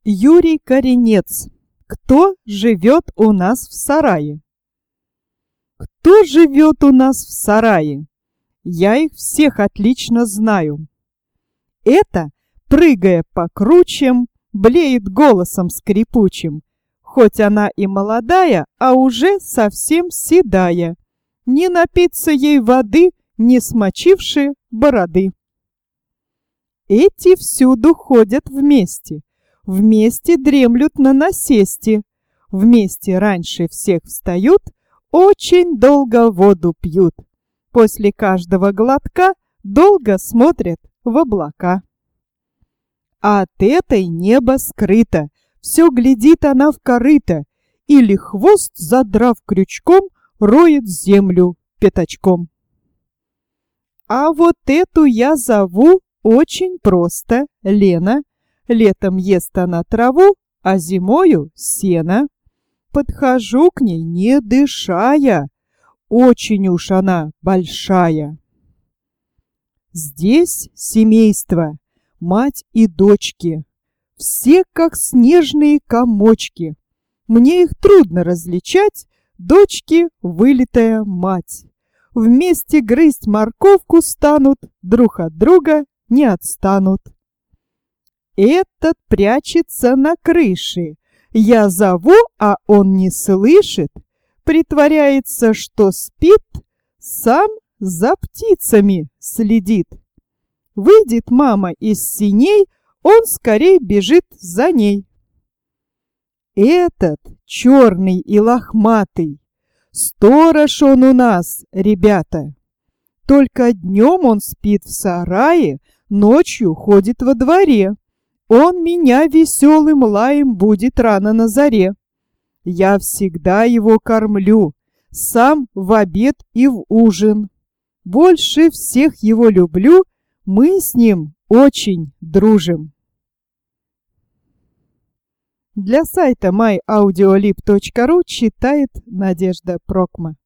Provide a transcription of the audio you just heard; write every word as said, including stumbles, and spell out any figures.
Юрий Коренец. Кто живет у нас в сарае? Кто живет у нас в сарае? Я их всех отлично знаю. Это, прыгая по кручам, блеет голосом скрипучим. Хоть она и молодая, а уже совсем седая. Не напиться ей воды, не смочивши бороды. Эти всюду ходят вместе, вместе дремлют на насесте, вместе раньше всех встают, очень долго воду пьют. После каждого глотка долго смотрят в облака. А от этой небо скрыто, все глядит она в корыто, или хвост, задрав крючком, роет землю пятачком. А вот эту я зову очень просто Лена. Летом ест она траву, а зимою сено. Подхожу к ней, не дышая, очень уж она большая. Здесь семейство, мать и дочки, все как снежные комочки. Мне их трудно различать, дочки — вылитая мать. Вместе грызть морковку станут, друг от друга не отстанут. Этот прячется на крыше. Я зову, а он не слышит. Притворяется, что спит, сам за птицами следит. Выйдет мама из синей, он скорей бежит за ней. Этот черный и лохматый, сторож он у нас, ребята. Только днем он спит в сарае, ночью ходит во дворе. Он меня веселым лаем будет рано на заре. Я всегда его кормлю, сам в обед и в ужин. Больше всех его люблю, мы с ним очень дружим. Для сайта май аудиолиб точка ру читает Надежда Прокма.